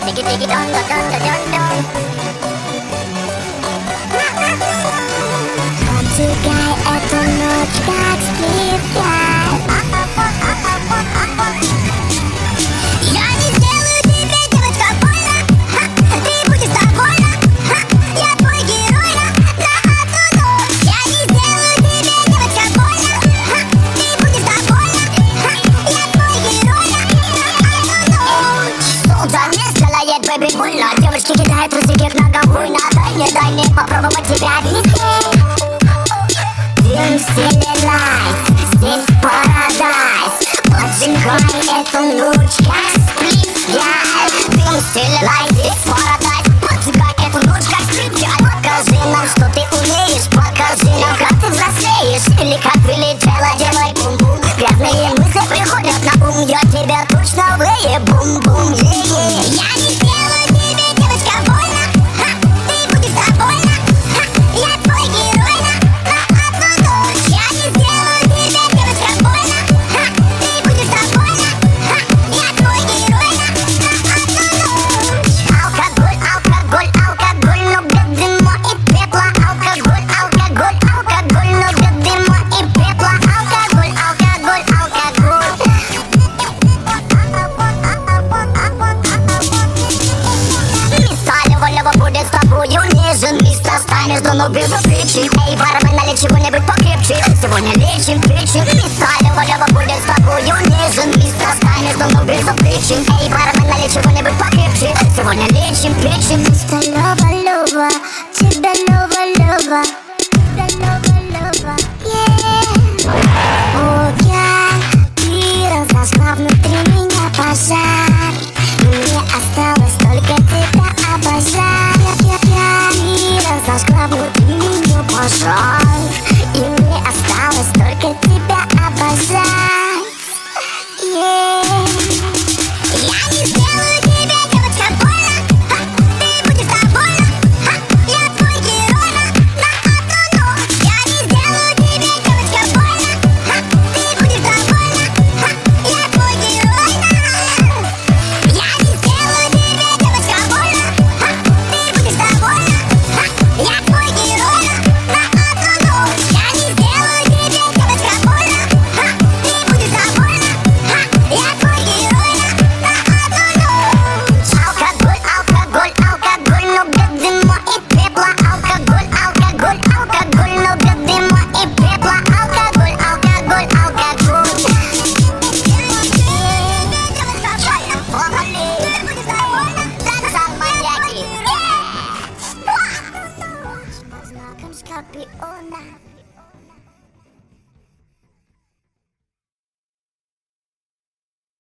Поджигай эту ночь, как спирталь. Я не сделаю тебе, девочка, больно. Ты будешь довольна. Я твой герой на одну ночь. Я не сделаю тебе, девочка, больно. Ты будешь довольна. Я твой герой на одну ночь. Солнце не сделает, бэби, больно. Девочки кидают трусики к ногам буйно. Дай мне попробовать тебя везде. Дым в стиле лайт, здесь парадайз. Поджигай эту ночь, как спирталь. Дым в стиле лайт, здесь парадайз. Поджигай эту ночь, как спирталь. Покажи нам, что ты умеешь. Покажи нам, как ты взрослеешь. Или как прилетела, делай бум-бум. Грязные мысли приходят на ум. Я тебя точно выебу, бум-бум, е-е. Я не сделаю тебе, девочка, больно. Ты будешь довольна. Я твой герой на одну ночь. Я не сделаю тебе, девочка, больно. Ты будешь довольна. Я твой герой на одну ночь. Алкоголь, алкоголь, алкоголь, но без дыма и пепла. Алкоголь, алкоголь, алкоголь, но без дыма и пепла. Алкоголь, алкоголь, алкоголь. Мисс Лева будет с тобою нежен. Мистер станешь, но безупречен. Эй, бармен, налей чего-нибудь покрепче. Сегодня лечим печень. Мисс Лева будет с тобою нежен. Мистер станешь, но безупречен. Эй, бармен, налей чего-нибудь покрепче. Сегодня лечим печень. Мистер Лева, тебя Лева. Тебя Лева, О, ты разожгла внутри меня пожар. Мне осталось только тебя обожать. Ты разожгла внутри меня пожар. И мне осталось только тебя обожать. Я не сделаю тебе, девочка, больно. Ты будешь довольна. Я твой герой на одну ночь. Я не сделаю тебе, девочка, больно. Ты будешь довольна. Я твой герой Я не сделаю тебе, девочка, больно. Ты будешь довольна. Я твой герой на одну ночь. Я не сделаю тебе, девочка, больно. Ты будешь довольна. Я твой герой на одну ночь. Алкоголь, алкоголь, алкоголь, но без дыма и пепла. Алкоголь, алкоголь, алкоголь, но без дыма и пепла. Алкоголь, алкоголь, алкоголь. Под знаком Скорпиона.